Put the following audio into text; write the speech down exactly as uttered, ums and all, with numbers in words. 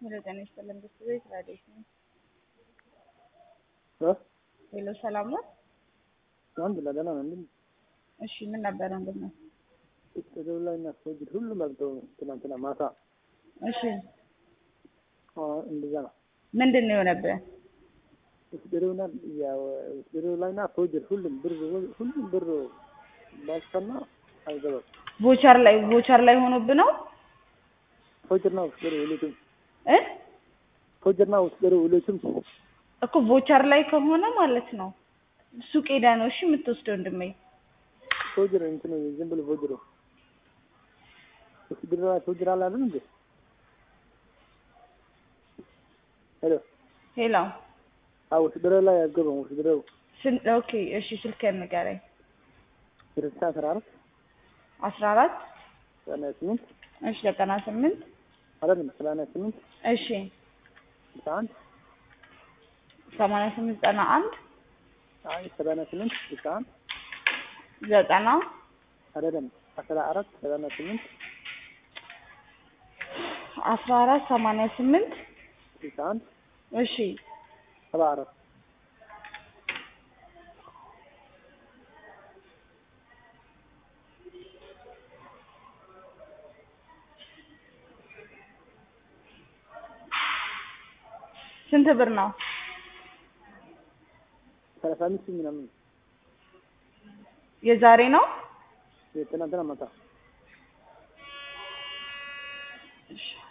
ሄሎ ጤና ይስጥልን ቤት ራዲዮስ ነው። እ ሄሎ ሰላም ነው? አንድ ለደና ነው። እሺ ምን ነበር እንደምን ነው? እዚህ ላይ እና ሰው ሁሉ ማለት ትናንትና ማታ እሺ አ እንደዛ ነው። ምንድነው የሆነብህ? እስደሩና ያው እስደሩላይና ሰው ሁሉም ብር ሁሉም ብር ባስከና አይገባም። ቮቸር ላይ ቮቸር ላይ ሆኖብህ ነው? ፎጀር ነው እስደሩ ሁሉም እ ፎጀር ነው እስደሩ ሁሉም እኮ ቮቸር ላይ ከሆነ ማለት ነው ሱቅ ሄዳ ነው እሺ የምትወስደው እንደማይ ፎጀር እንትን ዝም ብሎ ፎጀር እስደሩ ፎጀር አላለም እንዴ? ሄሎ ሄሎ አው እስደሩ ላይ ያገበው እስደሩ ስንት ኦኬ እሺ ስልክህን ንገረኝ። ስልሳ አስራ አራት አስራ አራት ዘጠና ስምንት እሺ ዘጠና ስምንት አይደለም ዘጠና ስምንት እሺ አንድ ሰማንያ ስምንት ዘጠና አንድ አይ ዘጠና ስምንት አንድ ዘጠና አይደለም አስራ አራት ዘጠና ስምንት አስራ አራት ሰማንያ ስምንት አንድ እሺ ሰባ አራት ስንት ብር ነው? ሰላሳ አምስት ምናምን የዛሬ ነው? የትናንትና ማታ እሺ